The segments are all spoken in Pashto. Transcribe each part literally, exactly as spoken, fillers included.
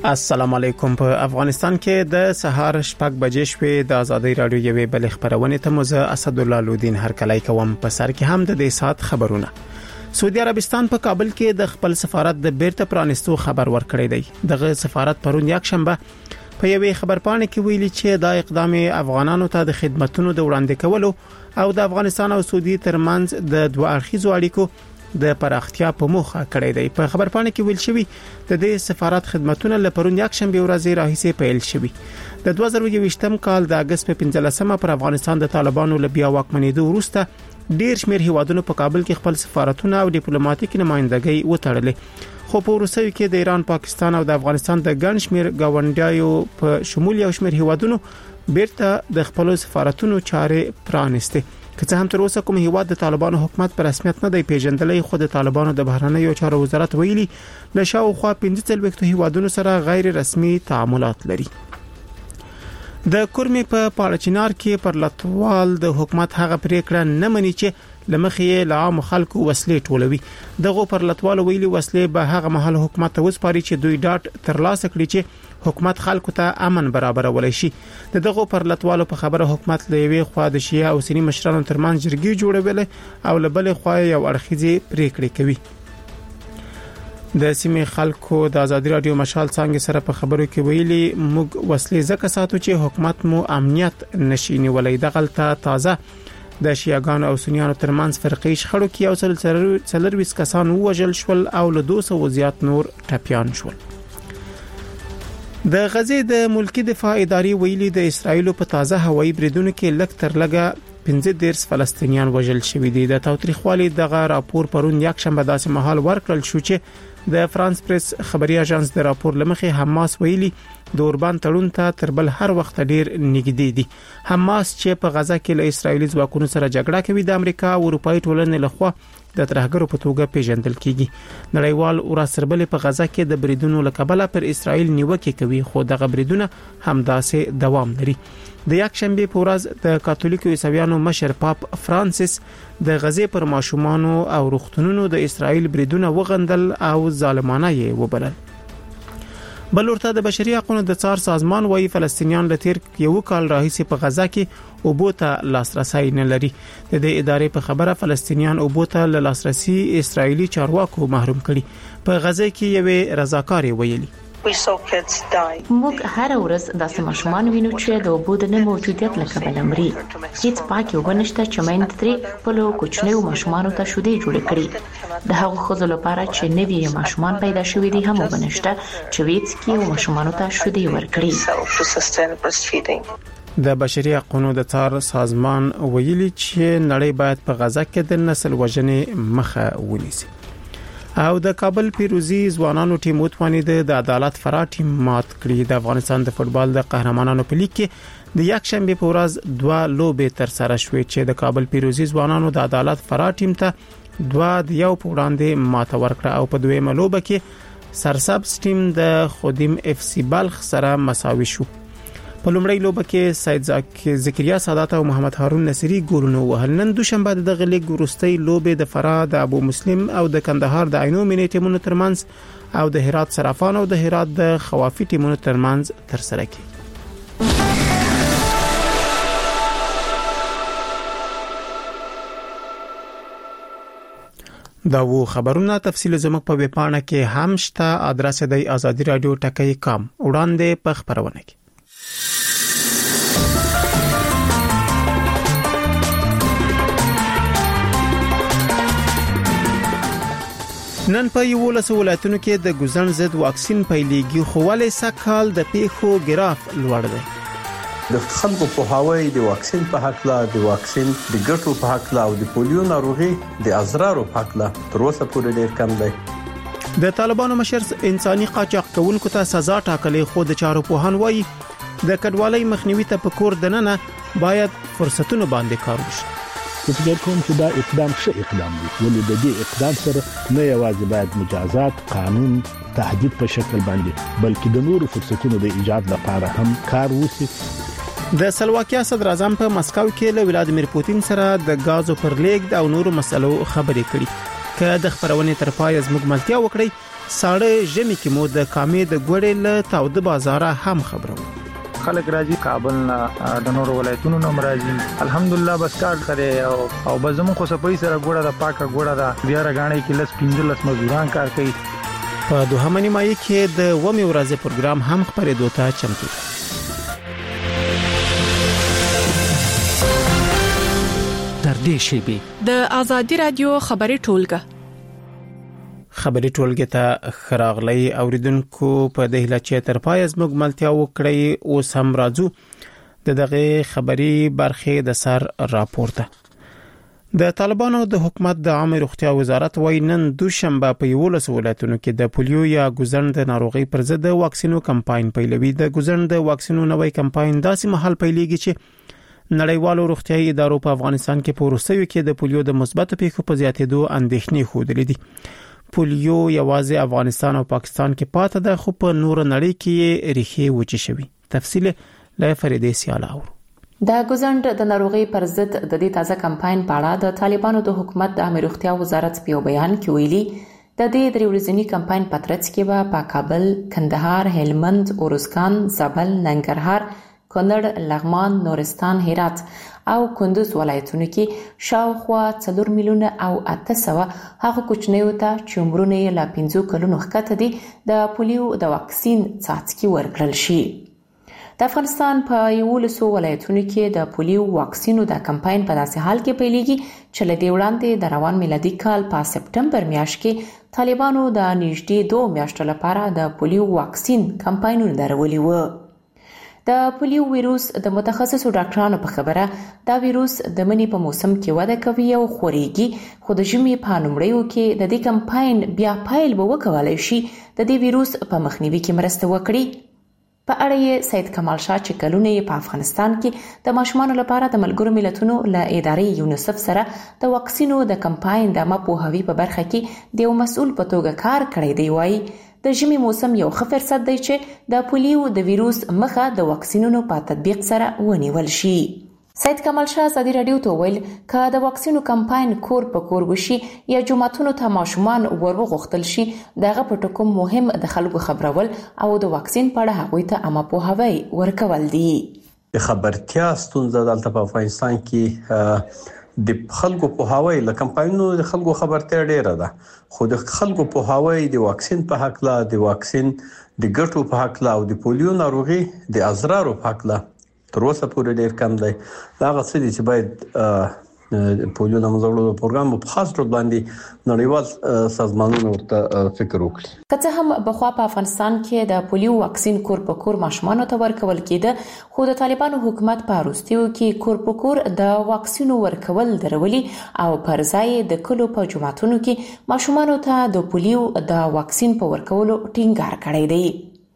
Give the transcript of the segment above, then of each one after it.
السلام علیکم. په افغانستان کې د سهار شپږ بجې شوې د ازادي رادیو یوې بل خبرونه ته مزه اسد الله لودین هر کله کوم په سر کې هم د دې سات خبرونه. سعودي عربستان په کابل کې د خپل سفارت د بیرته پرانستو خبر ورکړی دی. دغه سفارت پرون یک شنبه په یوې خبرپاڼه کې ویلي چې دا اقدام افغانانو ته د خدماتو د وړاندې کولو او د افغانستان او سعودي ترمنځ د دوه اړخیزو اړیکو د پراختیا په موخه کړی دی. په خبرپاڼه کې ویل شوی د دې سفارت خدماتونه له پرون یک شنبه ورځې راهیسې پیل شوي. د دوه زره یوویشتم کال د اگست په پنځلسمه پر افغانستان د طالبانو له بیا واکمنېدو وروسته ډیر شمېر هیوادونو په کابل کې خپل سفارتونه او ډیپلوماټیک نمائندګۍ وتړلې. خو په وروستیو کې د ایران، پاکستان او د افغانستان د ګڼ شمېر گاونډیانو په شمول یو شمېر هیوادونو بیرته د خپل سفارتونو چارې پرانسته. که څه هم تر اوسه کوم هیواد د طالبانو حکومت پر رسمیت نه دی پیژندلې، خو د طالبانو د بهرنیو چارو وزارت ویلي له شاوخوا پنځه څلوېښت هیوادونو سره غیر رسمي تعاملات لري. د کورمې په پاړچینار کې پر لټوال د حکومت هغه پریکړه نه مني چې لمخې له عام خلکو وسلې ټولوي. دغه پر لټوال ویلي وسلې به هغه محل حکومت ته وسپاري چې دوی ډاټ ترلاسه کړي چې حکومت خلکو ته امن برابرولای شي. دغه پر لټوالو په خبره حکومت له یوې خوا د شیعه او سنی مشرانو ترمنځ جرګې جوړولې او له بلې خوا یو اړخیزې پریکړې کوي. د سیمې خلکو د ازادي رادیو مشال څنګه سره په خبرو کې ویلي موږ وسلې زکه ساتو چې حکومت مو امنیت نشي نیولای. دغلطه تازه د شیعاګانو او سنیانو ترمنځ فرقي شخړو کې یو څلور کسان وژل شول او له دوه سوه زیات نور ټپيان شول. د غزې د ملکی دفاع ادارې ویلي د اسرایل په تازه هوایي بریدونو کې لک تر لګه پنځه دیرش فلسطینیان وژل شوي دي. د تاوتریخوالي دغه راپور پرون یک شنبه داسې مهال ورکړل شو چې د فرانس پریس خبري اژانس د راپور لمخې حماس ویلي د اوربان تړون ته تر بل هر وخت ډیر نږدې دي. حماس چې په غزا کې له اسرایلی ځواکونو سره جګړه کوي د امریکا او اروپאי ټولنې لخوا د ترهګرو په توګه پیژندل کیږي. نړیوال ورسربلې په غزا کې د بریدونو لکبله پر اسرایل نیوکه کوي، خو دغه بریدونه همداسې دوام لري. د یک شنبه په ورځ د کاتولیکو عیسویانو مشر پاپ فرانسیس د غزې پر ماشومانو او روغتونونو د اسرایل بریدونه وغندل او ظالمانه یې وبلل. بل ورته د بشري حقوقو د څار سازمان وايي فلسطینیان له تیر یو کال راهیسې په غزا کې اوبو ته لاسرسي نه لري. د دې ادارې په خبره فلسطینیان اوبو ته له لاسرسي اسرایلی چارواکو محروم کړي. په غزا کې یوې رضاکاري ویلي موږ هر ورځ داسې ماشومان وینو چې د اوبو د نه موجودیت له کبله مري. هیڅ پاکي اوبه نشته چې میندې ترې خپلو کوچنیو ماشومانو ته شیدې جوړې کړي. د هغو ښځو لپاره چې نوي ماشومان پیدا شوي دي هم اوبه نشته چې وڅکي او ماشومانو ته شیدې ورکړي. د بشري حقوقو د څار سازمان ویلي چې نړۍ باید په غزا کې د نسل وژنې مخه ونیسي. او د کابل پیروزی ځوانانو ټیم وتوانید د عدالت فرا ټیم مات کړی. د افغانستان د فوتبال د قهرمانانو په لیګ کې د یک شنبه په ورځ دوه لوبې تر سره شوې چې د کابل پیروزی ځوانانو د عدالت فرا ټیم ته دوه د یو په وړاندې ماته ورکړه او په دویمه لوبه کې سرسبز ټیم د خودیم اف سی بلخ سره مساوي شو. په لومړی لوبه کې سید زکریا سادات او محمد هارون نصری ګولونه وهل. نن دوشنبه د دغه لیګ وروستۍ لوبې د فرا د ابو مسلم او د کندهار د عینو مینې ټیمونو ترمنځ او د هرات صرافان او د هرات د خوافي ټیمونو ترمنځ تر سره کیږي. دا وو خبرونه تفصیل زموږ په ویب پاڼه کې هم شته. ادرس دی آزادی رادیو ټکی کام وړاندې په خبرونه کې. نن په یو لس ولایتونو کې د ګوزن ضد واکسین پیلېږي، خو ولې سکهال د پیښو ګراف لوړ دی. د خلکو په هواي د واکسین په حق لا د واکسین د ګټو په حق لا او د پولیو ناروغي د ازرارو په حق لا تر اوسه پورې ډېر کم دی. د طالبانو مشر انساني قاچاق کوونکو ته سزا ټاکلې، خو د چارو پوهان وایي د کډوالۍ مخنیوي ته په کور دننه باید فرصتونه باندې کار وشي. فکر کوم چې دا اقدام ښه اقدام دی، ولې د دې اقدام سره نه یوازې باید مجازات، قانون، تهدید په شکل باندې بلکې د نورو فرصتونو د ایجاد لپاره هم کار وشي. د سلواکیا صدر اعظم په مسکو کې له ولادیمیر پوتین سره د غازو پر لیږد او نورو مسلو خبرې کړې. که د خبرونې تر پای زموږ ملتیا وکړي ساړه ژمي کې مو د کامې د ګوړې له تاوده بازار هم خبرو. خلک راځي کابل نه د نورو ولایتونو نه راځي الحمدلله بس کار کوي او او بزمو خو سپي سره ګوړه د پاکه ګوړه د بیا رغانې کې لس پنځلس مزدوران کار کوي. په دوهمه نیمایي کې د ومه ورځې پروګرام هم خبرېدو ته چمتو. در دې شیبي د ازادي رادیو خبري ټولګه خبري ټولګه ته خراغلي اوریدونکو په دهله چې تر پای زموږ ملتیا وکړي او سم راځو د دغه خبري برخه د سر راپورته. د طالبانو د حکومت د عامه روغتیا وزارت وايي نن دوشنبه په یولس ولایتونو کې د پولیو یا ګوزند ناروغي پر ضد واکسینو کمپاین پیلوي. د ګوزند واکسینو نوې کمپاین داسې مهال پیلېږي چې نړیوالو روغتیايي ادارو په افغانستان کې په وروستیو کې د پولیو د مثبت پیښو په زیاتېدو اندېښنې خوده دي. پولیو یوازې افغانستان او پاکستان کې پاتې ده خو په نور نړۍ کې ریښې وچې شوی. تفصیل لا فریدې سیالاو. د ګوزند د ناروغي پر ضد د دې تازه کمپاین په اړه د طالبانو د حکومت د عامه روغتیا وزارت په بیان کې ویلي د دې درې ورځنی کمپاین په ترڅ کې به په کابل، کندهار، هلمند، اورزګان، زابل، ننګرهار، کونړ، لغمان، نورستان، هرات او کندوز ولایتونو کې شاوخوا څلور میلیونه او اته سوه هغه کوچنیو ته چې عمرونه یې لا پنځه کلونو ښکته دي د پولیو د واکسین څاڅکي ورکړل شي. د افغانستان په یولسو ولایتونو کې د پولیو واکسینو د کمپاین په داسې حال کې پیلېږي چې له دې وړاندې د روان میلادي کال په سپټمبر میاشت کې طالبانو د نږدې دوه میاشتو لپاره د پولیو واکسین کمپاینونه درولي وو. د پولیو ویروس د متخصصو ډاکټرانو په خبره دا ویروس د منی په موسم کې وده کوي او خوريږي خو د ژمي په لومړیو کې د دې کمپاین بیا پایل به وکولای شي د دې ویروس په مخنیوي کې مرسته وکړي. په اړه یې سید کمال شاه چې کلونه په افغانستان کې د ماشومانو لپاره د ملګرو ملتونو له ادارې یونیسف سره د واکسینو د کمپاین د مپوهوي په برخه کې د یو مسؤل په توګه کار کړی دی. وایي د ژمي موسم یو ښه فرصت دی چې د پولیو د ویروس مخه د واکسینونو په تطبیق سره ونیول شي. سید کمال شاه ازادي رادیو ته ویل چې د واکسینو کمپاین کور په کور وشي یا جمعتونو ته ماشومان ورغوښتل شي دغه په ټکو مهم د خلکو خبرول او د واکسین په اړه هغوی ته عامه پوهاوی ورکول دي. خبرتیا ستونزه دلته په افغانستان کې د خلکو په هواي له کمپاینونو د خلکو خبرتیا ډیره ده خو د خلکو په هواي د واکسین په حق لا د واکسین د ګټو په حق لا او د پولیو ناروغي د اضرارو په حق لا تر اوسه پورې ډیر کم دی. دا غوښتل چې باید پولیو د مزړو پروګرام په خاص ډول باندې نړیوال سازمانونو ورته فکر وکړي. که څه هم بخوا په افغانستان کې د پولیو واکسین کور په کور ماشومانو ته ورکول کېده خو د طالبانو حکومت په وروستیو کې کور په کور د واکسینو ورکول درولي او پر ځای د کلو په جمعتونو کې ماشومانو ته د پولیو د واکسین په ورکولو ټینګار کړی دی.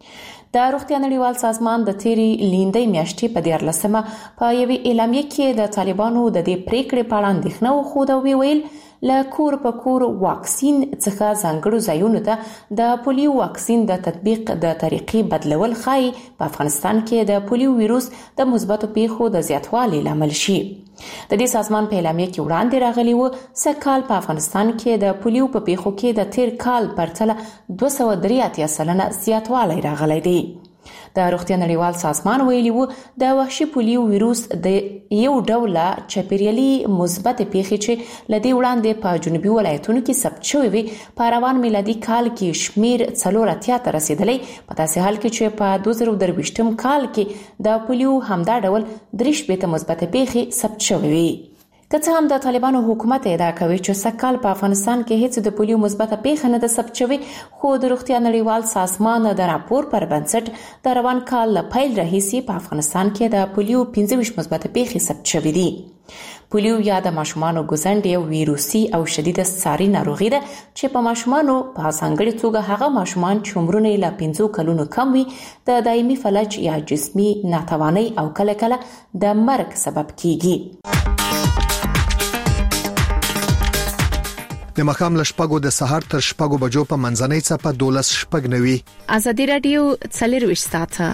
د روغتیا نړیوال سازمان د تیری لیندۍ میاشتې په دیارلسمه په یوې اعلامیه کې د طالبانو د دې پریکړې په اړه اندېښنه وښوده او ویل له کور په کور واکسین څخه ځانګړو ځایونو ته د پولیو واکسین د تطبیق د طریقې بدلول ښایي په افغانستان کې د پولیو ویروس د مثبتو پیښو د زیاتوالي لامل شي. د دې سازمان په اعلامیه کې وړاندې راغلی و چې کال په افغانستان کې د پولیو په پیښو کې د تیر کال پرتله دوه سوه درې اتیا سلنه زیاتوالی راغلی دی. د روغتیا نړیوال سازمان ویلي وو د وحشي پولیو ویروس د یو ډول چاپیریالي مثبت پیښې چې لدی وړاندې په جنوبي ولایتونو کې ثبت شوې وي په روان میلادي کال کې شمیر څلور اتیا ته رسیدلی په داسې حال کې چې په دوه زره درویشتم کال کې د پولیو همدا ډول درې شپېته مثبت پیښې ثبت شوې وي. که څه هم د طالبانو حکومت ادعا کوي چې سکهال په افغانستان کې هیڅ د پولیو مثبت پیښه نه ده ثبت شوې خو د روغتیا نړیوال سازمان د راپور پر بنسټ د روان کال له پیل راهیسې په افغانستان کې د پولیو پنځه ویشت مثبت پیښې ثبت شوې دي. پولیو یا د ماشومانو ګوزند یو ویروسي او شدید ساري ناروغي ده چې په ماشومانو په ځانګړي توګه هغه ماشومان چې عمرونه یې له پنځو کلونو کم وي د دایمي فلج یا جسمي ناتوانۍ او کله کله د مرګ سبب کیږي. د مخام لشپګو د سحر تر شپګو بجو په منځنۍ څپه دولس شپګ نوي. ازادي رادیو څلرويشت ساعته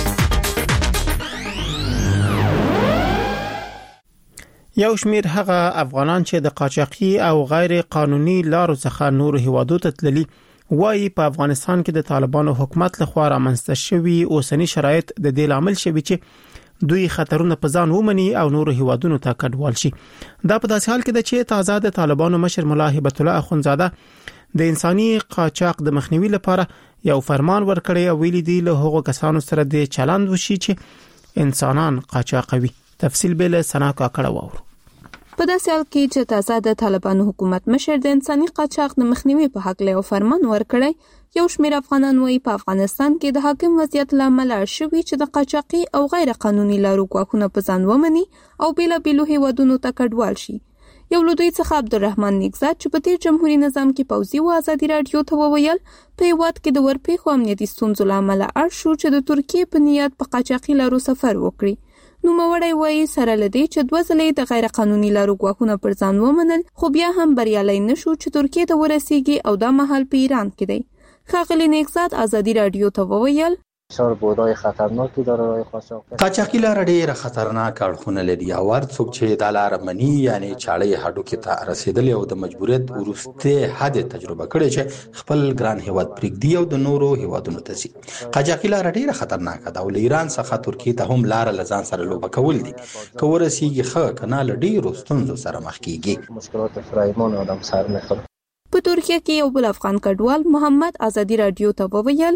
یو شمیر هغه افغانان چې د قاچاقي او غیر قانوني لارو څخه نور هیوادو ته تللي وايي په افغانستان کې د طالبانو حکومت لخوا رامنځته شوی اوسنی شرایط د دې لامل شوی چې دوی خطرونه په ځان ومني او نور هیوادونو ته کډوال شي. دا په داسې حال کې ده چې تازه د طالبانو مشر ملا هبت الله اخونزاده د انساني قاچاق د مخنیوي لپاره یو فرمان ورکړی او ویلي دی له هغو کسانو سره د چلند وشي چې انسانان قاچاقوي. تفصیل به له سنا کاکړه واورو. په داسې حال کې چې تازه د طالبانو حکومت مشر د انساني قاچاق د مخنیوي په حق له فرمان ورکړی، یو شمېر افغانان وایي په افغانستان کې د حاکم وضعیت لامل شوی چې د قاچاقي او غیر قانوني لارو ګواښونه په ځان ومني او بیلابیلو هیوادونو ته کډوال شي. یو له دوی څخه عبدالرحمن نیکزاد چې په تیر جمهوریت نظام کې پوځي و ازادي رادیو ته وویل په هیواد کې د ورپېښو امنیتي ستونزو لامل اړ شو چې د ترکیې په نیت په قاچاقي لارو سفر وکړي. نو موړی وایي سره لدی چې دوه ځلې د غیر قانوني لارو ګواښونه پر ځان ومنل، خو بیا هم بریالي نشو چې ترکیې ته ورسیږي او دا مهال په ایران کې دی. ښاغلی نیکزاد ازادي رادیو ته وویل بسیار بودای خطرناکی داره راه قاچاق. قاچاقي لار ډیره خطرناک اړخونه لري او هر څوک چې د لار منی یعنی چاړې هډو کې ته رسیدلی او د مجبوریت ورسته حد تجربه کړي چې خپل ګران هیواد پرېږدي او د نورو هیوادونو ته ځي. قاچاقي لار ډیره خطرناک ده او له ایران څخه ترکیې ته هم لار لزان سره لوبه کول دي. که ورسیږي ښه کنه له ډیرو ستونزو سره مخ کیږي. مشکلات فرایمان آدم سر میخوره. په ترکیه کې یو بل افغان کډوال محمد ازادي رادیو ته وویل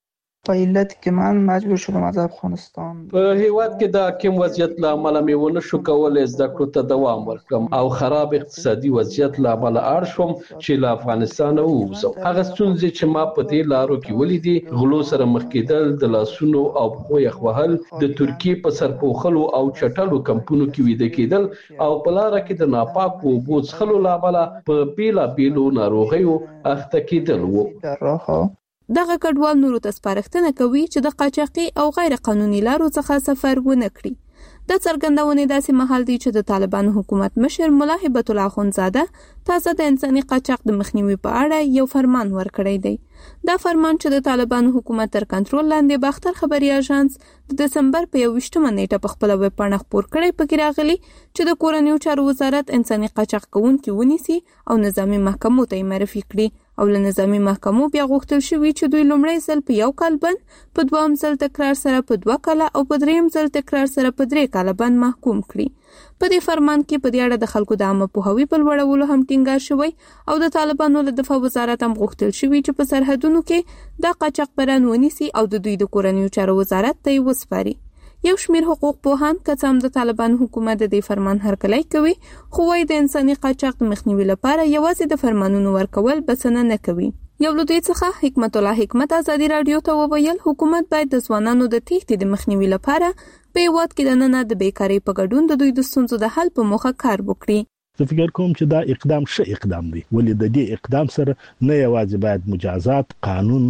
په علت کې من مجبور شدم از افغانستان. په هیواد کې د حاکم وضعیت لامل مې ونه شو کولای زده کړو ته دوام ورکړم او خراب اقتصادي وضعیت لامل اړ شوم چې له افغانستان ووځم. هغه ستونزې چې ما په دې لارو کې ولیدې، غلو سره مخ کېدل، د لاسونو او پښو یخ وهل، د ترکیې په سر پوښلو او چټلو کمپونو کې ویده کېدل او په لار کې د ناپاکو اوبو څښلو لامل په بیلابیلو ناروغیو اخته کېدل وو. دغه کډوال نورو ته سپارښتنه کوي چې د قاچاقي او غیر قانوني لارو څخه سفر ونه کړي. د څرګندونې داسې مهال دی چې د طالبانو حکومت مشر ملا هبت الله اخونزاده تازه د انساني قاچاق د مخنیوي په اړه یو فرمان ورکړی دی. دا فرمان چې د طالبانو حکومت تر کنټرول لاندې باختر خبري اژانس د دسمبر په یوویشتمه نیټه په خپل ویب پاڼه خپور کړی، پکې راغلي چې د کورنیو چارو وزارت انساني قاچاق کوونکي ونیسي او نظامي محکمو ته معرفي کړي او له نظامي محکمو بیا غوښتل شوي چې دوی لومړی ځل په یو کال بند، په دویم ځل تکرار سره په دوه کاله او په دریم ځل تکرار سره په درې کاله بند محکوم کړي. په دې فرمان کې په دې اړه د خلکو د عامه پوهاوي په لوړولو هم ټینګار شوی او د طالبانو له دفاع وزارت هم غوښتل شوي چې په سرحدونو کې د قاچاقبران ونیسي او د دوی د کورنیو چارو وزارت ته یې وسپاري. یو شمیر حقوق پوهان که څه هم د طالبانو حکومت د دې فرمان هرکلی کوي، خو وايي د انساني قاچاق د مخنیوي لپاره یوازې د فرمانونو ورکول بسنه نه کوي. یو له دوی څخه حکمت الله حکمت ازادي رادیو ته وویل حکومت باید د ځوانانو د تېښتې د مخنیوي لپاره په هیواد کې دننه د بیکارۍ په ګډون د دوی د ستونزو د حل په موخه کار وکړي. زه فکر کوم چې دا اقدام ښه اقدام دی، ولې د دې اقدام سره نه یوازې باید مجازات قانون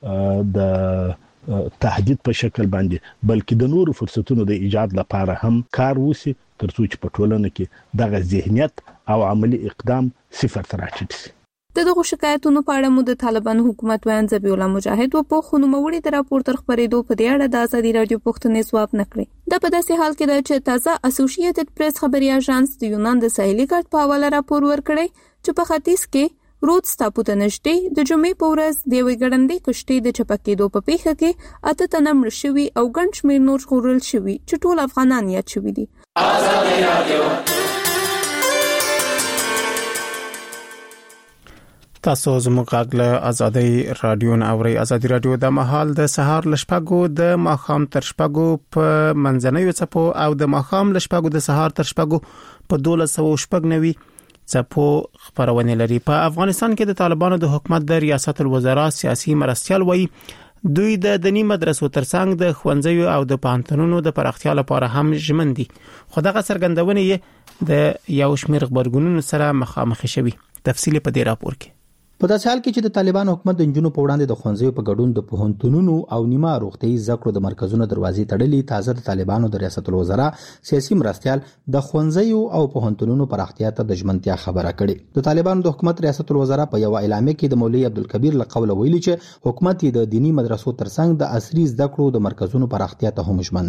د تهدید په شکل باندې بلکې د نورو فرصتونو د ایجاد لپاره هم کار وشي، ترڅو چې په ټولنه کې دغه ذهنیت او عملی اقدام صفر ته راټیټ شي. د دغه شکایتونو په اړه مو د طالبانو حکومت ویان ذبیح الله مجاهد و په خونوموړي د راپور تر خبرېدو په دې اړه د ازادي رادیو پوښتنې ځواب نه کړی. دا په داسې حال کې ده چې تازه اسوسییټډ پریس خبري اژانس د یونان د ساحلي ګارد په حواله راپور ورکړی چې په ختیځ کې رودز ټاپو ته نږدې د جمعې په ورځ د یوې ګړندۍ کشتۍ د چپه کېدو په پیښه کې اته تنه مړه شوي او ګڼ شمېر نور ژغورل شوي چې ټول افغانان یاد شوي دي. ازادي رادیو تاسو زموږ غږ له ازادي رادیو نه اورئ. ازادي رادیو د مهال د سهار لشپګو د ماخام تر شپګو په منځنوي چپو او د ماخام لشپګو د سهار تر شپګو په دولس سوه شپږ نوي چپو خبرونه لري. په افغانستان کې د طالبانو د حکومت د ریاست الوزرا سیاسي مرستيال وایي دوی د دینی مدرسو ترڅنګ د خوندزیو او د پانتونونو د پراختیا لپاره هم ژمن دي، خو دغه څرګندونه یې د یو شمېر خبرګونونو سره مخامخ شوي. تفصیل په دې راپور کې. په داسې حال کې چې د طالبانو حکومت د جنونو په وړاندې د خوندزیو په ګډون د پوهنتونونو او نیمه روغتي زکړو د مرکزونو دروازې تړلې، تازه د طالبانو د ریاست الوزرا سیاسي مرستيال د خوندزیو او پوهنتونونو پراختیا ته د ژمنتیا خبره کړې. د طالبانو د حکومت ریاست الوزرا په یو اعلامیه کې د مولوی عبدالکبیر له قوله ویلي چې حکومت د دینی مدرسو ترڅنګ د عصري زکړو د مرکزونو پراختیا ته هم ژمن دی.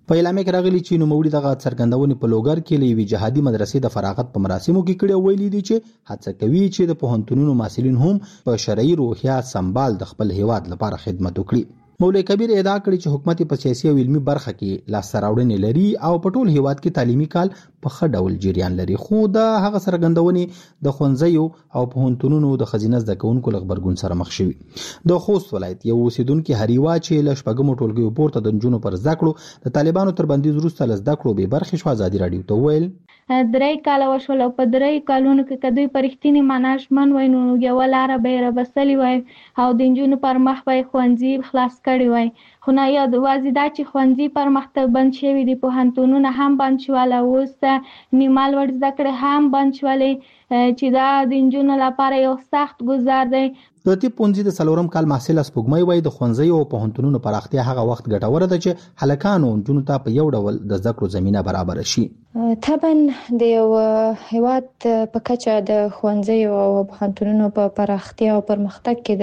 په اعلامیه کې راغلي چې نوموړي دغه څرګندونې په لوګر کې لوي جهادي مدرسې د فراغت په مراسمو کې کړي ویلي دي چې هڅه کوي چې د پوهنتونونو محصلین هم په شرعي روحیه سمبال د خپل هیواد لپاره خدمت وکړي. مولوی کبیر ادعا کړې چې حکومت په سیاسي او علمي برخه کې لاسته راوړنې لري او په ټول هیواد کې تعلیمي کال په ښه ډول جریان لري، خو د هغه څرګندونې د ښوونځیو او پوهنتونونو د ښځینه زده کوونکو له غبرګون سره مخ شوي. د خوست ولایت یو اوسیدونکي هریوا چې له شپږمو ټولګیو پورته د نجونو پر زده کړو د طالبانو تر بندیز وروسته له زده کړو بې برخې شو. ازادي راډیو ته وویل درې کاله وشول او په درې کالونو کې که دوی په رښتینې معنا ژمن وای نو یوه لاره به یې رابستلې وای او د نجونو پر مخ به یې ښوونځي خلاص کړي وای. خو نه یوازې دا چې ښوونځي پر مخ بند شوي دي، پوهنتونونه هم بند شول او اوس نیمه لوړ زده کړې هم بند شولې چې دا د نجونو لپاره یو سخت ګزار دی. د طب پوهنځي د څلورم کال محصل سپوږمۍ وایي د ښوونځیو او پوهنتونونو پراختیا هغه وخت ګټوره ده چې هلکانو نجونو ته په یو ډول د زده کړو زمینه برابر شي. طبعا د یو هیواد په کچه د ښوونځیو او پوهنتونونو په پراختیا او پرمختګ کې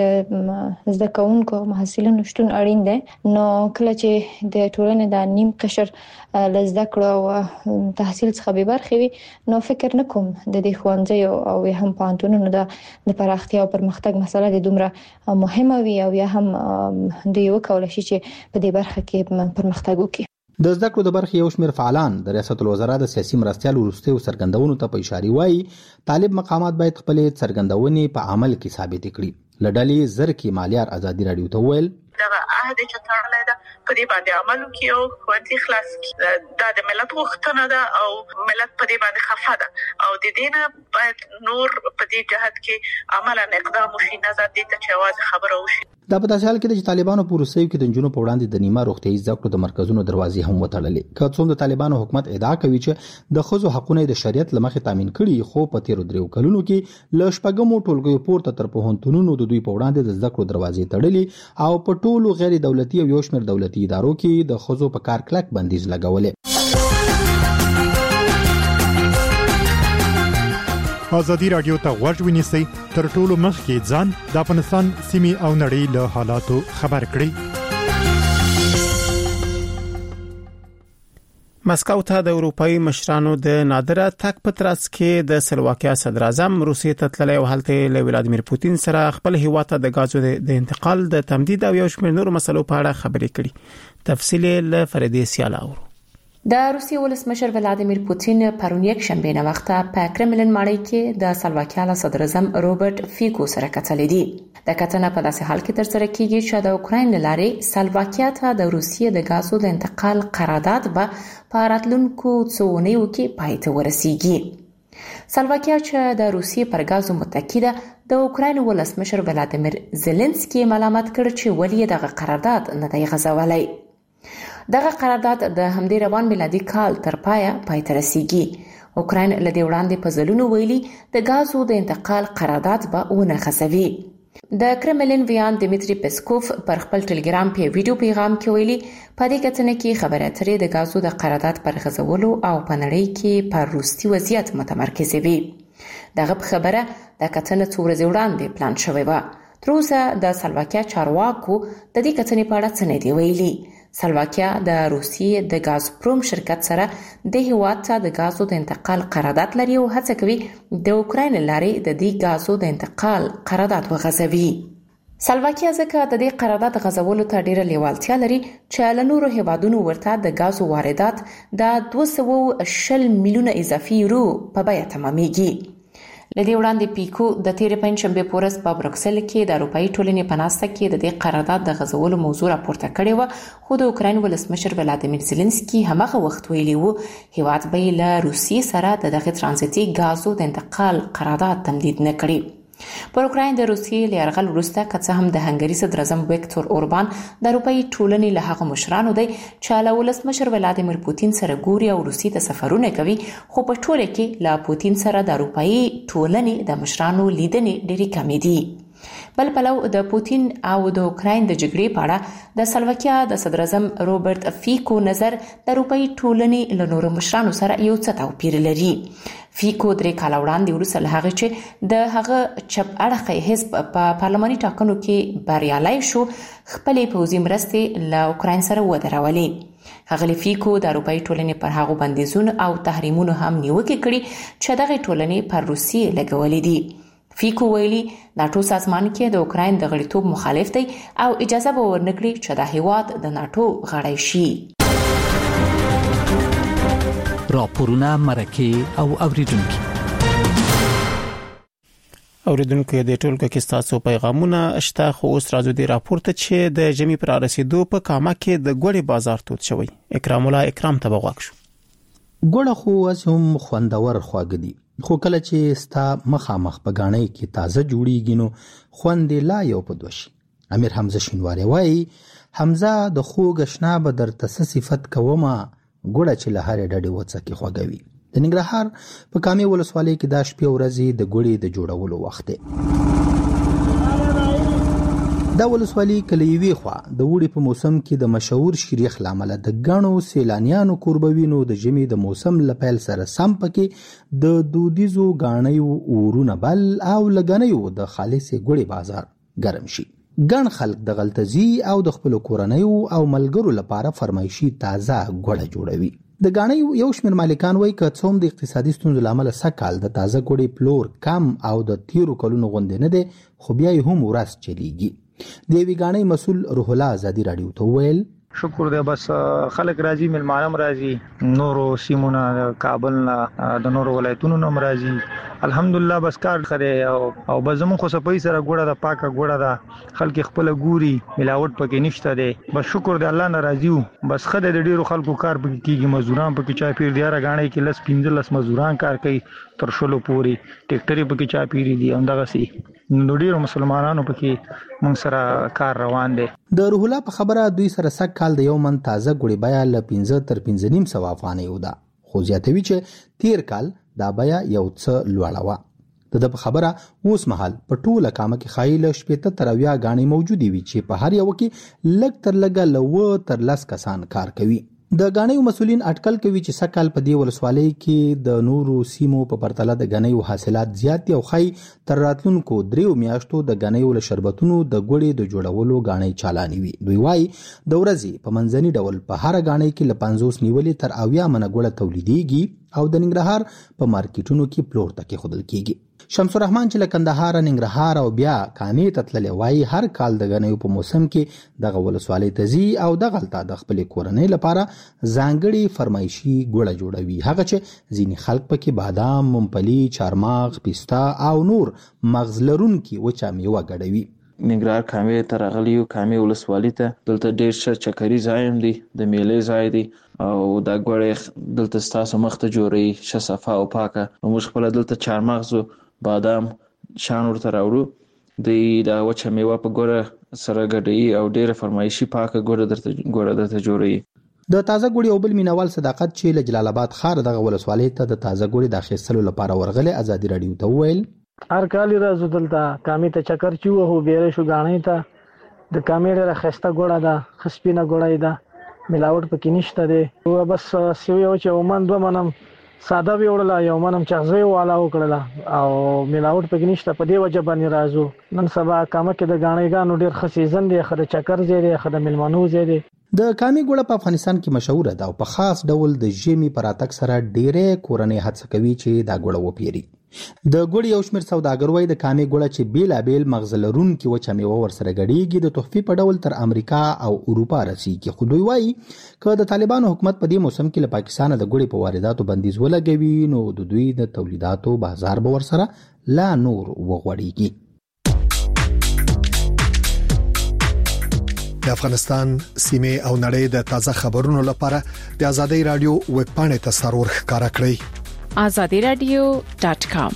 د زده کوونکو او محصلینو شتون اړین دی. نو کله چې د ټولنې د نیم قشر له زده کړو او تحصیل څخه بې برخې وي نو فکر نه کوم د دې ښوونځیو او هم پوهنتونونو د پراختیا او پرمختګ مسله د دومره مهمه وي او یا هم دوی وکولای شي چې په دې برخه کې پرمختګ وکړي. د زده کړو د برخې یو شمېر فعالان د ریاست الوزرا د سیاسي مرستیال وروستیو څرګندونو ته په اشاره وایي طالب مقامات باید خپلې څرګندونې په عمل کې ثابت کړي. له ډلې زرکي مالیار ازادي راډیو ته وویل دغه عهد چې تړلی ده په دې باندې عمل وکړي او ښوونځي خلاص کړي. دا د ملت غوښتنه ده او ملت په دې باندې خفه ده او د دې نه باید نور په دې جهت کې عملاً اقدام وشي، نه ځکه دې ته چې یوازې خبره وشي. دا په داسې حال کې چې طالبانو په روسیو کې د نجونو په وړاندې د نیمه روغتیايي زده کړو د مرکزونو دروازې هم وتړلې. که څوم د طالبانو حکومت ادعا کوي چې د ښځو حقونه د شریعت له مخې تامین کړي، خو په تیرو دریو کلونو کې له شپږمو ټولګیو پورته تر پوهنتونونو د دوی په وړاندې د زده کړو دروازې تړلې او په ټولو غیر دولتي او یو شمېر دولتي ادارو کې د ښځو په کار کلک بندیز لګولې. ازادي راډیو ته غوږ ونیسئ، تر ټولو مخکې ځان د افغانستان سیمې او نړۍ له حالاتو خبر کړئ. مسکو ته د اروپאי مشرانو د نادره تک پترس کې د سلواکیا صدر اعظم روسیې ته تللی او هلته له ولادیمیر پوتین سره خپل هیواد ته د غازو د انتقال د تمدید او یو شمېر نور مسلو په اړه خبرې کړي. تفصیل له فریدې سیالاو. د روسیې ولسمشر ولادیمیر پوتین پرون یک شنبه نه وخته په کرملین ماڼۍ کې د سلواکیا صدر اعظم روبرت فیکو سره کتلې دي. د کتنه په داسې حال کې ترسره کیږي چې د اوکراین لارې سلواکیا ته د روسیې د غازو د انتقال قرارداد به په راتلونکو څو اونیو کې پای ته ورسیږي. سلواکیا چې د روسیې پر غازو متکی ده د اوکراین ولسمشر ولادیمیر زيلنسکي ملامت کړ چې ولې دغه قرارداد نه دی غځولای. دغه قرارداد د همدې روان میلادي کال تر پایه پای ته رسیږي. اوکراین لدی وړاندې په ځلونو ویلي د غازو د انتقال قرارداد به ونه غځوي. د کرملین ویان دمیتری پسکوف پر خپل ټلګرام په ویډیو پیغام کې ویلي په دې کتنه کې خبره اترې د غازو د قرارداد پر غځولو او په نړۍ کې پر روسي وضعیت متمرکز وي. دغه خبره د کتنه څو ورځې وړاندې پلان شوې و. تر اوسه د سلواکیا چارواکو د دې کتنې په اړه څه نه دی ویلي. سلواکیا د روسیې د غازپروم شرکت سره د هیواد ته د غازو د انتقال قرارداد لري او هڅه کوي د اوکراین لارې د دې غازو د انتقال قرارداد وغځوي. سلواکیا ځکه د دې قرارداد غځولو ته ډیره لیوالتیا لري چې له نورو هیوادونو ورته د غازو واردات د دوه سوه او شل میلیونه اضافي یورو په بیه تمامېږي. لدی وړاندې پیکو د تیرې پنځشنبه پورس په بروکسل کې د اروپאי ټولنې په ناسته کې د دې قرارداد د غځولو موضوع راپورته کړې و، خو د اوکراین ولسمشر ولادیمیر زيلنسکي همغه وخت ویلي وو هیواد به له روسیې سره د دغه ترانزیتي غازو د انتقال قرارداد تمدید نه کړي. پر اوکراین د روسیې له یرغل وروسته که څه هم د هنګري صدر اعظم ویکتور اوربان د اروپאי ټولنې له هغه مشرانو دی چې له ولسمشر ولادیمیر پوتین سره ګوري او روسیې ته سفرونه کوي، خو په ټوله کې له پوتین سره د اروپאי ټولنې د مشرانو لیدنې ډېرې کمې دي. بل پلو د پوتین او د اوکراین د جګړې په اړه د سلواکیا د صدر اعظم روبرت فیکو نظر د اروپאי ټولنې له نورو مشرانو سره یو څه توپیر لري. فیکو درې کال وړاندې وروسته له هغه چې د هغه چپ اړخی حزب په پارلماني ټاکنو کې بریالی شو خپلې پوځي مرستې له اوکراین سره ودرولې. ښاغلي فیکو د اروپאי ټولنې پر هغو بندیزونو او تحریمونو هم نیوکه کړې چې دغه ټولنې پر روسیې لګولې دي. فیکو ویلي ناتو سازمان کې د اوکراین د غړیتوب مخالف دی او اجازه به ورنکړي چې د هیواد د ناتو غړی شي. راپورونه مرکه او اوریدونکو اوریدونکو د ټولګه کې تاسو پیغامونه شته خو اوس راځو د راپورته چې د جمی پر رسیدو په کامه کې د ګوړې بازار توت شوی. اکرام الله اکرام ته بغواک شو. ګوړه خو هم خوندور خواږه دي خو کله چې ستا مخامخ په غاڼې کې تازه جوړیږي نو خوند لا یو په دوشي. امیر حمزه شینواری وایي حمزه د خوږ شنا به در تاسو صفت کومه ګوړه چې له هر ډډې وڅکي خوږوي. د ننګرهار په کامې ولسوالۍ کې د شپې ورځې د ګوړې د جوړولو وخت دی. دا ولسوالۍ کلیوي خو د وړي په موسم کې د مشهور شریخ لامل د غنو سیلانیانو قربوینو د جمی د موسم لپیل سره سم پکې د دودیزو غاڼیو اورونه بل او لګنیو د خالص ګوړې بازار ګرم شي. ګڼ خلک د غلطزي او د خپل کورنیو او ملګرو لپاره فرمایشي تازه ګوړه جوړوي. د غاڼیو یو شمېر مالکان وایي که څوم د اقتصادي ستونزو لامل سکهال د تازه ګوړې پلور کم او د تیرو کلونو غوندې نه دی خو بیا یې هم ورځ چلیږي. د وی غاڼې مسول روح الله ازادي رادیو ته ویل شکر دی بس خلک راځي ملمانم راځي نورو سیمونه کابل نه د نورو ولایتونو نه راځي الحمدلله بس کار خره او او بزمون خو سپي سره ګوړه د پاکه ګوړه ده خلک خپل ګوري ملاوت پکې نشته دی بس شکر دی الله ناراضیو بس خدای د ډیرو خلکو کار پکې کیږي مزدوران پکې چا پیر دیاره غاڼې کې لس پنځه لس مزدوران کار کوي تر شلو پوري ټیکټری پکې چا پیری دي همدغه سي نو ډیرو مسلمانانو پکې مونږ سره کار روان دي. د روح الله په خبره دوی سره سک کال د یو من تازه ګوړې بیا ل پنځه تر پنځه نیم سو افغانۍ ودا خو زیاتوي چې تیر کال دا بیا یو څه لوړه و. د په خبره اوس مهال په ټوله کامه کې خایل شپته تر اویا غاڼې موجودي وي چې په هر یو کې لګ تر لګه لو تر لس کسان کار کوي. د غاڼیو مسولین اټکل کوي چې سکهال په دې ولسوالۍ کې د نورو سیمو په پرتله د غاڼیو حاصلات زیات او خای تر راتلونکو دریو میاشتو د غاڼیو له شربتونو د ګوړې د جوړولو غاڼې چالانې وي. دوی وايي د ورځې په منځني ډول په هر غاڼې کې ل پنځوس نیولې تر اویا منه ګوړه تولیدېږي او د ننګرهار په مارکیټونو کې پلور تکي خودل کیږي. شمس الرحمن چې له کندهار ننګرهار او بیا کامې تتللې وایي هر کال د غاڼیو په موسم کې دغه ولسوالۍ تزي او د غلطه د خپل کورنۍ لپاره ځانګړي فرمایشي ګوړه جوړوي هغه چې ځینې خلک پکې بادام ممپلی چارمغز پستا او نور مغز لرونکي وچه میوه ګډوي. ننګرهار کامې ته راغلیو کامې ولسوالۍ ته دلته ډېر ښه چکري ځای هم دی د میلې ځای دی او دا ګوړې دلته ستاسو مخ ته جوړوي ښه صفا او پاکه موږ خپله دلته چارمغز بادام شان ورته راوړو دوی دا وچه میوه په ګوړه سره ګډوي او ډېره فرمایشي پاکه ګوړه درته ګوړه درته جوړوي. د تازه ګوړې او بل مینوال صداقت چې له جلال آباد ښار دغه ولسوالۍ ته د تازه ګوړې د اخیستلو لپاره ورغلې ازادي رادیو ته وویل هر کال راځو دلته کامې ته چکر چې وو بیره شو غاڼې ته د کامې ډېره ښایسته ګوړه ده ښه سپینه ګوړه ده ملاوټ پکې نشته دی او بس سیو یو چې ومن دوه منم ساده ویوړله یو منم چغزی والا وکړله او ملاوټ پکې نشته په دې وجه باندې راځو نن سبا کامه کې د غاڼېګانو ډېر ښه سیزن دی ښه د چکر ځای دی ښه د میلمنو ځای دی. د کامې ګوړه په افغانستان کې مشهوره ده او په خاص ډول د ژمي په راتګ سره ډېرې کورنۍ هڅه کوي چې دا ګوړه وپیري. د ګوړې یو شمېر سوداګر وایي د کامې ګوړه چې بیلابیل مغز لرونکي وچه میوه ورسره ګډېږي د تحفې په ډول تر امریکا او اروپا رسیږي خو دوی وایي که د طالبانو حکومت په دې موسم کې له پاکستانه د ګوړې په وارداتو بندیز ولګوي نو د دوی د تولیداتو بازار به ورسره لا نور وغوړېږي. د افغانستان سیمه او نړۍ د تازه خبرونو لپاره د آزادۍ رادیو ویب پاڼې ته سرور ښکارا کړئ آزادی رادیو ډاٹ کام.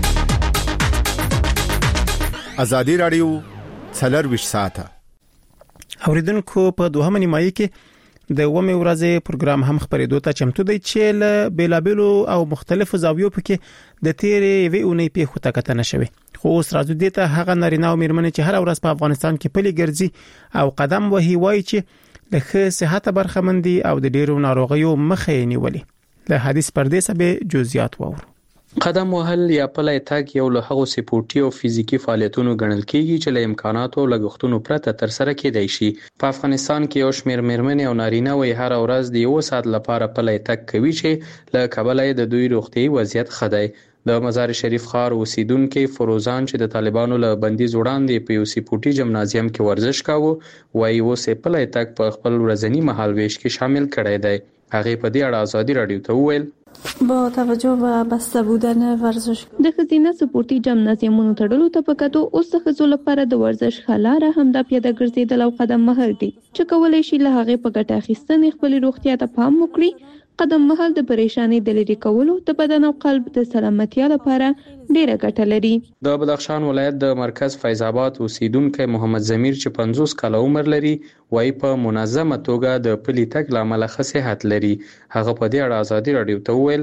آزادی رادیو څلور ساعته اوریدونکو په دوهمه نیمایي کې د ومه ورځې پروګرام هم خبرېدو ته چمتو دی چې له بیلابلو او مختلفو زاویو پکې د تیرې وی اونۍ په خطه کتنه شوی خو اوس راځو دي ته هغه نارینه او میرمنې چې هر ورځ په افغانستان کې پلي ګرځي او قدم وهي وایي چې د ښه صحت برخمندي او د ډیرو ناروغیو مخه نیولې له حدیث پردیسه به جزئیات وورو. قدم وهل یا پلی تګ یو له هغو سپورتي او فزیکي فعالیتونو ګڼل کیږي چې له امکاناتو او لګښتونو پرته ترسره کیدای شي. په افغانستان کې یو شمېر میرمنې او نارینه وې هر ورځ د یو ساعت لپاره پلی تګ کوي چې له کبله د دوی روغتیايي وضعیت ښه دی. د مزار شریف ښار اوسیدونکي فروزان چې د طالبانو له بندیز وړاندې په یو سپورتي جمنازیم کې ورزش کاوه وایي اوس یې پلی تګ په خپل ورځني مهالویش کې شامل کړی دی. هغې په دې اړه ازادي راډیو ته وویل با توجه به بسته بودن ورزش د ښځینه سپورتي جمنازیمونو تړلو ته په کتو اوس د ښځو لپاره د ورزش ښه لاره همدا پیاده ګرځېدل او قدم وهل دي چې کولی شي له هغې په ګټه اخیستنې خپلې روغتیا ته پام وکړي. قدم وهل د پریشانۍ د لرې کولو د بدن او قلب د سلامتیا لپاره ډیره ګټه لري. د بدخشان ولایت د مرکز فیض آباد اوسیدونکی محمد ضمیر چې پنځوس کاله عمر لري وایي په منظمه توګه د پلي تګ له امله ښه صحت لري. هغه په دې اړه ازادي راډیو ته وویل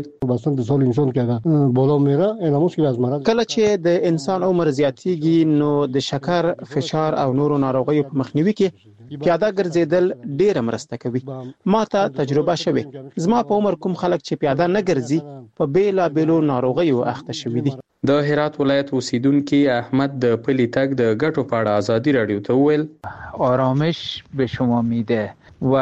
کله چې د انسان عمر زیاتیږي نو د شکر، فشار او نورو ناروغیو په مخنیوي کې پیاده ګرځېدل ډیره مرسته کوي. ما ته تجربه شوه. زما په عمر کوم خلک چې پیاده نه ګرځي په بیلا بیلو ناروغیو اخته شوي دي. د هرات ولایت اوسیدونکي احمد د پلي تګ د ګټو په اړه ازادي راډیو ته وویل آرامش به شما میده و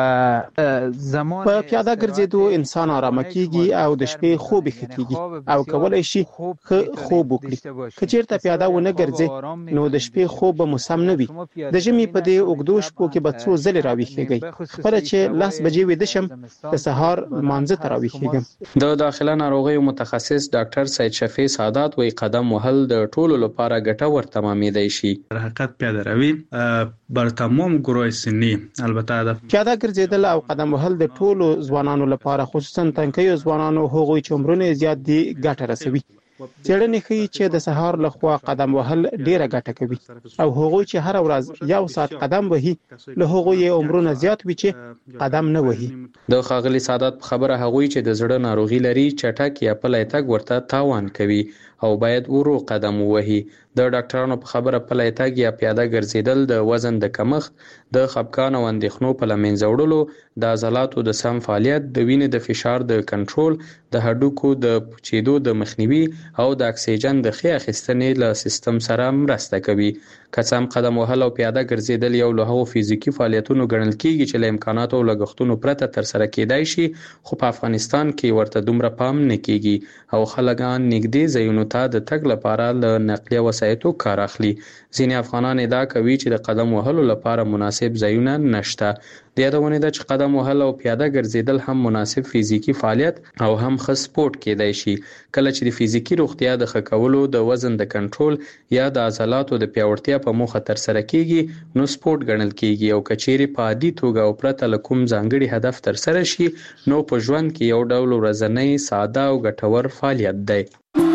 زمان په پیاده ګرځېدو انسان آرامه کیږي او د شپې خوب ښه کیږي او کولای شي ښه خوب وکړي. که چیرته پیاده ونه ګرځي نو د شپې خوب به مسم نه وي. د ژمي په دې اوږدو شپو کې به څو ځلې راویښیږئ. خپله چې لس بجې ویده شم د سهار لمانځه ته راویښیږم. د داخله ناروغیو متخصص ډاکټر سید شفیع سعادت وایي قدم وهل د ټولو لپاره ګټور تمامېدای شي. در حقیقت پیاده روی بر تمام گروه سنی البته د پیاده ګرځېدل او قدم وهل د ټولو ځوانانو لپاره خصوصا تنکیو ځوانانو هغوی چې عمرونه زیات دي ګټه رسوي. څېړنې ښیي چې د سهار لخوا قدم وهل ډیره ګټه کوي او هغوی چې هر ورځ یو ساعت قدم وهي له هغوی عمرونه زیات وي چې قدم نه وهي. د ښاغلي سعادت په خبره هغوی چې د زړه ناروغي لري چټک یا پلی تګ ورته تاوان کوي او باید ورو قدم ووهي. د ډاکټرانو په خبره پلی تګ یا پیاده ګرځېدل د وزن د کمښت، د خپګان او اندېښنو په له منځه وړلو، د عضلاتو د سم فعالیت، د وینې د فشار د کنټرول، د هډوکو د پوچېدو د مخنیوي او د اکسیجن د ښې اخیستنې له سیستم سره مرسته کوي. که څه هم قدم وهل او پیاده ګرځېدل یو له هغو فزیکي فعالیتونو ګڼل کیږي چې له امکاناتو او لګښتونو پرته ترسره کیدای شي، خو په افغانستان کې ورته دومره پام نه کیږي او خلک نږدې ځایونو ته د تګ لپاره له نقلیه وسایطو کار اخلي. ځینې افغانان ادعا کوي چې د قدم وهلو لپاره مناسب ځایونه نشته. د یادونه ده چې قدم وهل او پیاده ګرځېدل هم مناسب فزیکي فعالیت او هم ښه سپورت کیدای شي. کله چې د فزیکي روغتیا د ښه کولو، د وزن د کنټرول یا د عضلاتو د پیاوړتیا په موخه ترسره کیږي نو سپورت ګڼل کیږي او کچېرې په عادي توګه او پرته له کوم ځانګړي هدف ترسره شي نو په ژوند کې یو ډول ورځنی ساده او ګټور فعالیت دی.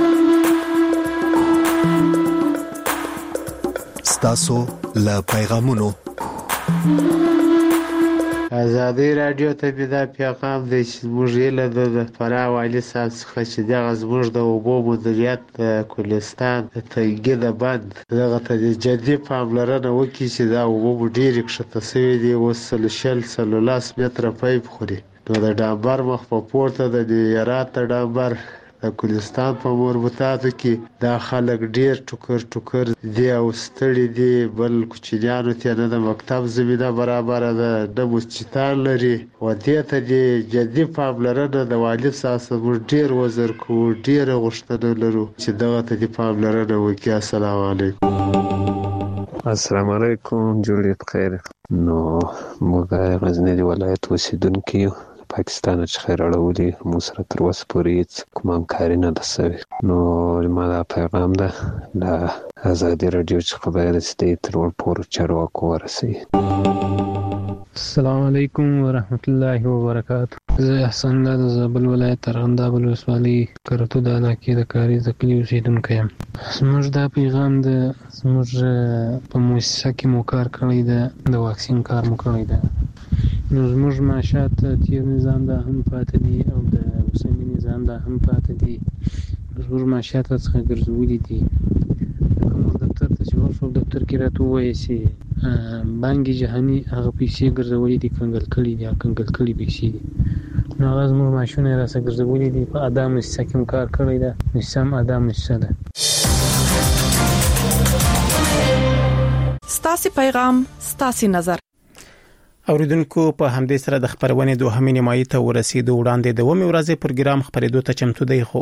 ستاسو له پیغامونو ازادي راډیو ته به دا پیغام دی چې موږ یې د فراه والي صاحب څخه چې دغه زموږ د اوبو مدیریت د کوهستان د تنګي د بند دغه ته جدي پاملرنه وکړي چې دا اوبه مو ډېرې کښته سوي دي. اوس سل شل څلورلس متره پیپ خوري نو د ډامبر مخ په پورته د هرات د ډامبر د کوهستان په مربوطاتو کې دا خلک ډیر ټوکر ټوکر دی او ستړي دي. بل کوچنیانو ته نه د مکتب زمینه برابره ده نه مسجدان لري و دې ته د جدي پاملرنه د والي صاحب موږ ډیر وزر کوو، ډیره غوښتنه لرو چې دغه ته د پاملرنه وکړي. السلام علیکم. السلام علیکم. جوړې بخیر. نو موږ غزنی ولایت اوسیدونکي یو پاکستان چې خیر اړولي مو سره تر اوسه پورې هیڅ کوم همکاري نه ده سوې. نو زما دا پیغام ده د ازادي راډیو څخه باید چې دی تر ورپورو چارواکو ورسوي. السلام علیکم ورحمت الله وبرکاته. زه احسان الله د زابل ولایت ارغنداب ولسوالۍ کرتو د علاقې د کاریز د کلي اوسېدونکی یم. زموږ دا پیغام د زموږ په مؤسسه کې مو کار کړی ده، د واکسین کار مو کړی ده. نو زموږ معاشات تیر نظام دا هم پاتې دي او د اوسني نظام دا هم پاتې دي. زموږ معاشات څخه ګرځولي دي. کوم دفتر ته چې ورشو دفتر کې راته ووایي چې بانک جهاني هغه پیسې ګرځولي دي، کنګل کړي دي، کنګل کړي پیسې دي. نو هغه زموږ ماشونه راڅخه ګرځولي دي په ادا مؤسسه کې کار کړی ده مؤسسه ادا مؤسسه ده. ستاسو پیغام ستاسو نظر. اوریدونکو په همدې سره د خبرونې دوهمې نیمایي ته ورسېدو. وړاندې د ومه ورځې پروګرام خبرېدو ته چمتو دی خو